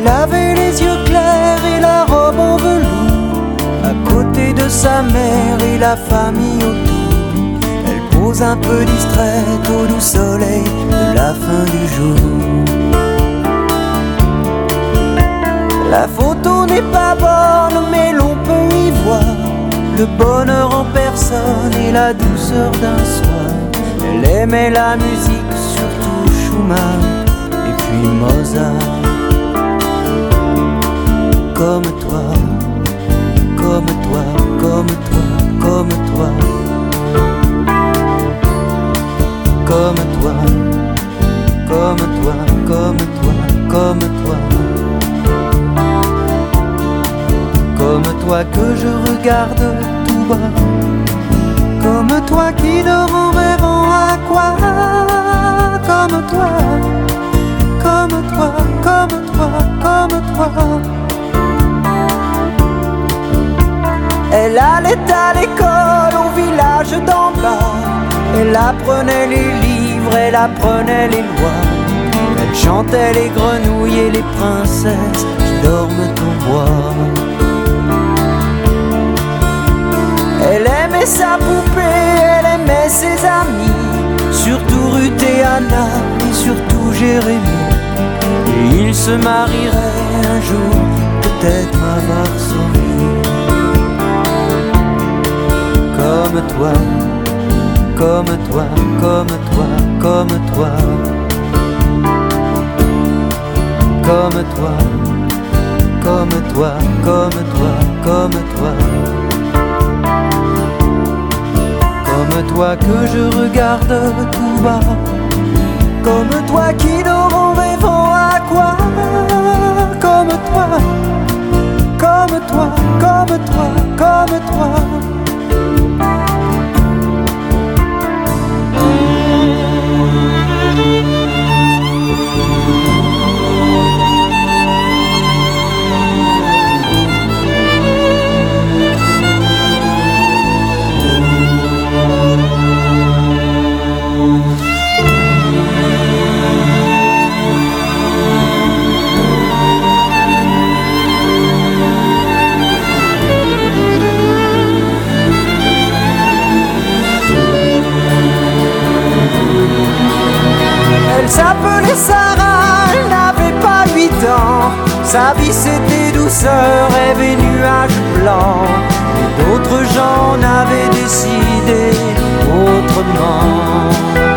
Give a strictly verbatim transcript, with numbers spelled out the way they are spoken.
Elle avait les yeux clairs et la robe en velours, à côté de sa mère et la famille autour. Elle pose un peu distraite au doux soleil de la fin du jour. La photo n'est pas bonne, mais l'on peut y voir le bonheur en personne et la douceur d'un soir. Elle aimait la musique, surtout Schumann et puis Mozart. Comme toi, comme toi, comme toi, comme toi, comme toi, comme toi, comme toi, comme toi, comme toi que je regarde tout bas, comme toi qui dort en rêvant à quoi, comme toi, comme toi, comme toi, comme toi. Elle allait à l'école au village d'en bas. Elle apprenait les livres, elle apprenait les lois. Elle chantait les grenouilles et les princesses qui dorment au bois. Elle aimait sa poupée, elle aimait ses amis, surtout Ruth et Anna et surtout Jérémie. Et ils se marieraient un jour, peut-être à Varsovie. Comme toi, comme toi, comme toi, comme toi, comme toi, comme toi, comme toi, comme toi, comme toi que je regarde tout bas, comme toi qui dort en rêvant à quoi, comme toi, comme toi, comme toi, comme toi. Elle s'appelait Sarah, elle n'avait pas huit ans. Sa vie c'était douceur, rêve et nuages blancs. Et d'autres gens en avaient décidé autrement.